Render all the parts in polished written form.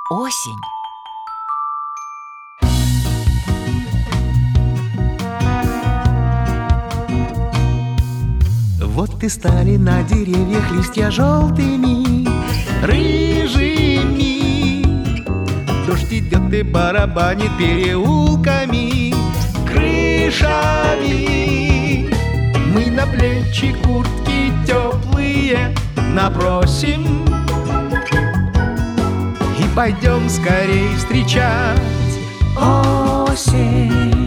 Осень. Вот и стали на деревьях листья желтыми, рыжими. Дождь идет и барабанит переулками, крышами. Мы на плечи куртки теплые набросим и пойдем скорей встречать осень.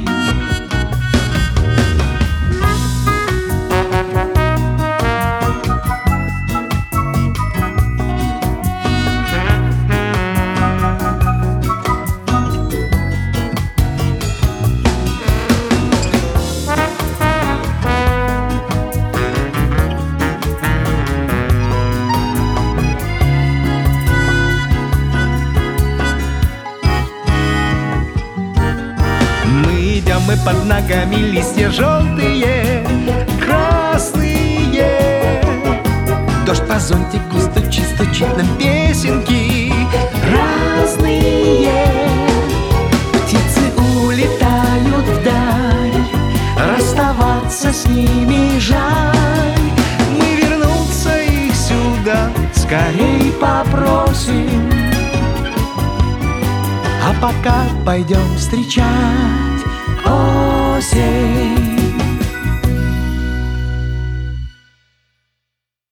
Мы под ногами листья желтые, красные. Дождь по зонтику стучит, стучит нам песенки разные. Птицы улетают вдаль, расставаться с ними жаль. Мы вернуться их сюда скорей попросим, а пока пойдем встречать осень.